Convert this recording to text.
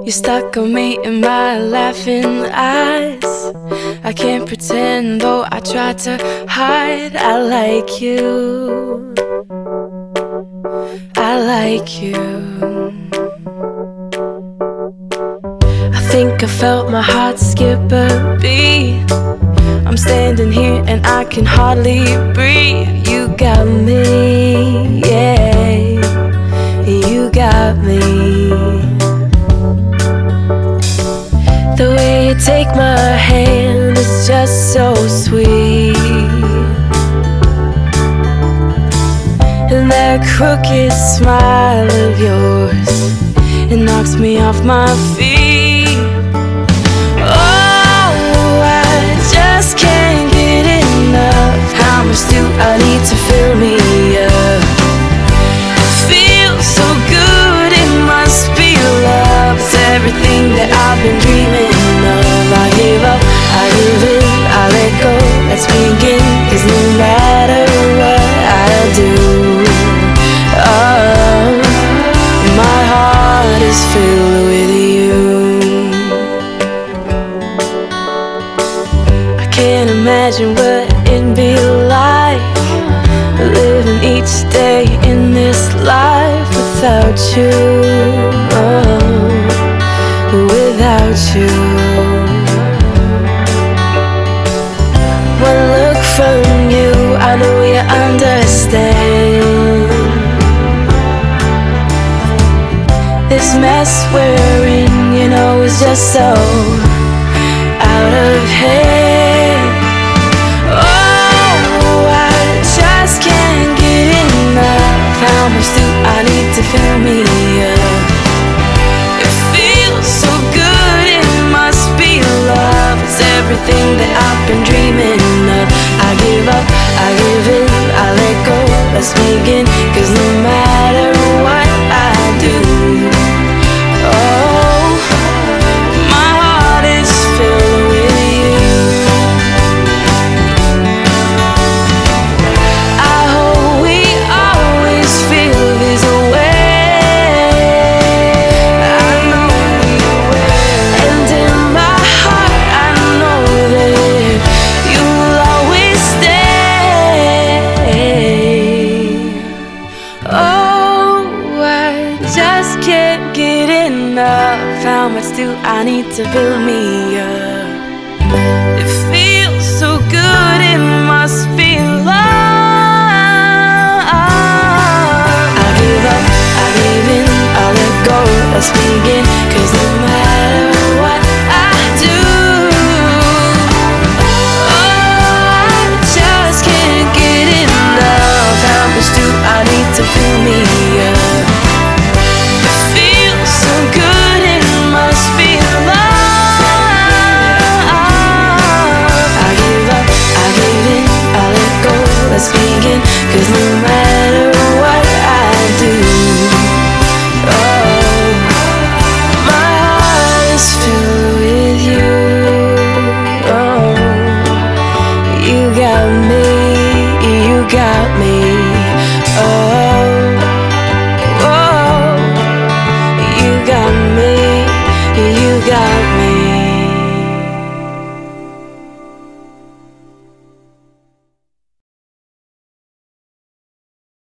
You stuck on me in my laughing eyes. I can't pretend, though I try to hide. I like you, I like you. I think I felt my heart skip a beat. I'm standing here and I can hardly breathe. You got me, yeah, you got me. The way you take my hand is just so sweet, and that crooked smile of yours, it knocks me off my feet. Oh, I just can't get enough. How much do I need to fill me up? It feels so good, it must be love. It's everything that I've been dreaming of. I give up, I give in, I let go. Let's begin, 'cause no matter what I do, oh, my heart is filled with you. I can't imagine what it'd be like living each day in this life without you, oh, without you. One look from you, I know you understand. This mess we're in, you know, is just so out of hand. Oh, I just can't get enough. How much do I need to fill me up? It feels so good, it must be love. It's everything that I've been dreaming of. I give up, I give in, I let go. Let's begin, 'cause no matter what I do, oh, my heart is filled with you. I hope we always feel this way. I know we will. And in my heart I know that you'll always stay. Oh, I just can't get enough. How much do I need to fill me up? It feels so good, it must be love. I give up, I give in, I let go. Let's begin, 'cause no matter what I do, oh, I just can't get enough. How much do I need to fill me up? It feels so good, it must be love. I give up, I give in, I let go. Let's begin, 'cause no matter what I do, oh, my heart is filled with you. Oh, you got me, you got me.